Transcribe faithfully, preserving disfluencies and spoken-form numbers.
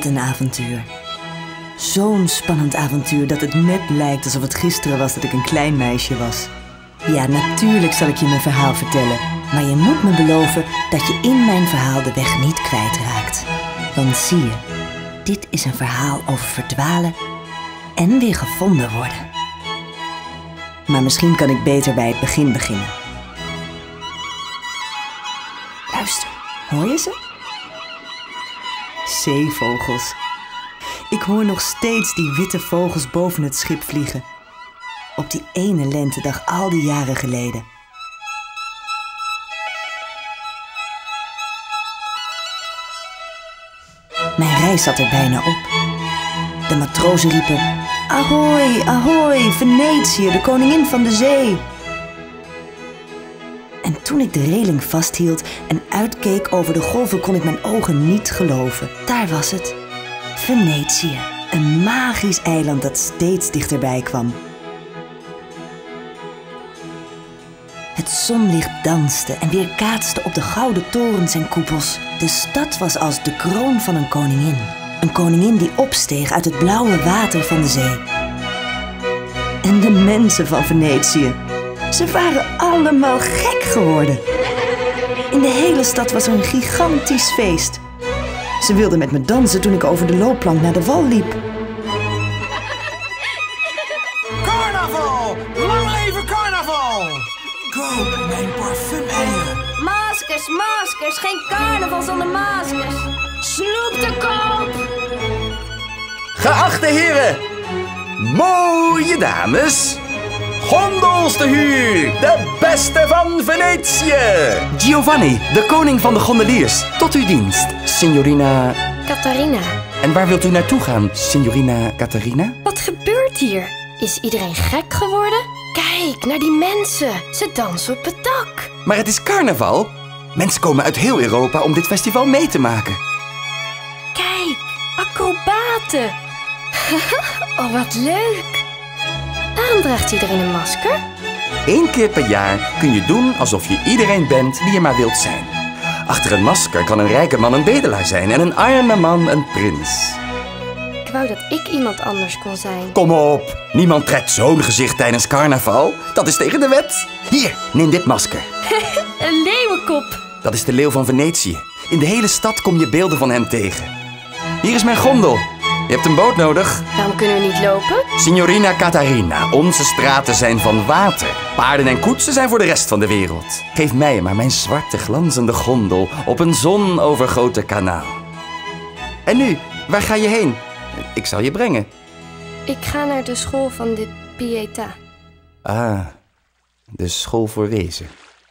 Wat een avontuur. Zo'n spannend avontuur dat het net lijkt alsof het gisteren was dat ik een klein meisje was. Ja, natuurlijk zal ik je mijn verhaal vertellen. Maar je moet me beloven dat je in mijn verhaal de weg niet kwijtraakt. Want zie je, dit is een verhaal over verdwalen en weer gevonden worden. Maar misschien kan ik beter bij het begin beginnen. Luister, hoor je ze? Zeevogels. Ik hoor nog steeds die witte vogels boven het schip vliegen. Op die ene lentedag al die jaren geleden. Mijn reis zat er bijna op. De matrozen riepen: Ahoy, ahoy, Venetië, de koningin van de zee. En toen ik de reling vasthield en uitkeek over de golven, kon ik mijn ogen niet geloven. Daar was het. Venetië, een magisch eiland dat steeds dichterbij kwam. Het zonlicht danste en weerkaatste op de gouden torens en koepels. De stad was als de kroon van een koningin. Een koningin die opsteeg uit het blauwe water van de zee. En de mensen van Venetië, ze waren allemaal gek geworden. In de hele stad was er een gigantisch feest. Ze wilden met me dansen toen ik over de loopplank naar de wal liep. Carnaval! Lang leven carnaval! Koop mijn parfum-eieren. Maskers, maskers, geen carnaval zonder maskers. Sloep te koop! Geachte heren, mooie dames, gondels te huur, de beste van Venetië. Giovanni, de koning van de gondeliers, tot uw dienst, signorina... Catharina, En waar wilt u naartoe gaan, signorina Catharina? wat gebeurt hier? Is iedereen gek geworden? Kijk naar die mensen. Ze dansen op het dak. Maar het is carnaval. Mensen komen uit heel Europa om dit festival mee te maken. Kijk, acrobaten. Oh, wat leuk. Waarom draagt iedereen een masker? Eén keer per jaar kun je doen alsof je iedereen bent die je maar wilt zijn. Achter een masker kan een rijke man een bedelaar zijn en een arme man een prins. Ik wou dat ik iemand anders kon zijn. Kom op, niemand trekt zo'n gezicht tijdens carnaval. Dat is tegen de wet. Hier, neem dit masker. Een leeuwenkop. Dat is de leeuw van Venetië. In de hele stad kom je beelden van hem tegen. Hier is mijn gondel. Je hebt een boot nodig. Waarom kunnen we niet lopen? Signorina Catharina, onze straten zijn van water. Paarden en koetsen zijn voor de rest van de wereld. Geef mij maar mijn zwarte glanzende gondel op een zonovergoten kanaal. En nu, waar ga je heen? Ik zal je brengen. Ik ga naar de school van de Pietà. Ah, de school voor wezen.